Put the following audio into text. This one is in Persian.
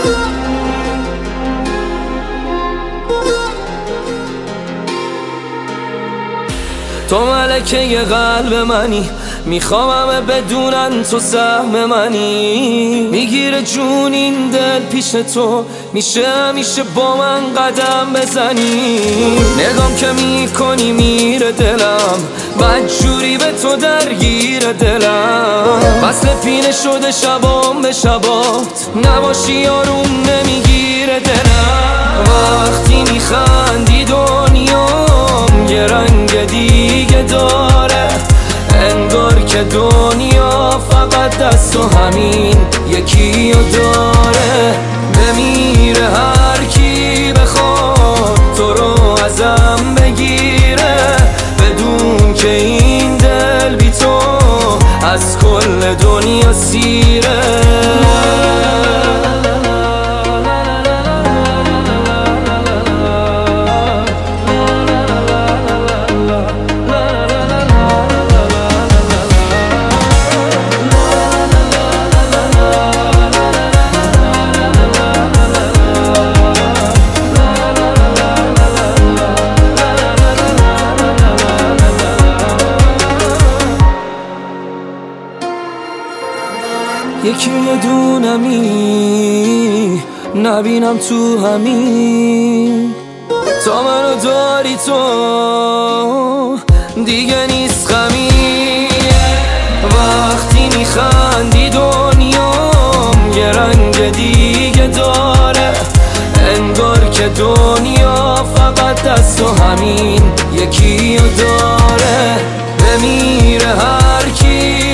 تو ملکه قلب منی، میخوام همه بدونن تو سهم منی. میگیره جون این دل پیش تو، میشه همیشه با من قدم بزنی. نگام که میکنی میره دلم، بدجوری به تو درگیر دلم. وصل پینه شده شبام به شبات، نباشی آروم نمیگیره دلم. وقتی میخندی دنیام یه رنگ دیگه داره، انگار که دنیا فقط دست و همین یکی رو داره. بمیره هر کی بخواد تو رو ازم بگیره، بدون که این دل بی تو از کل دنیا سیره. یکی یه دونمی نبینم تو همین، تا منو داری تو دیگه نیست غمی. وقتی میخندی دنیام یه رنگ دیگه داره، انگار که دنیا فقط دست و همین یکی رو داره. بمیره هر کی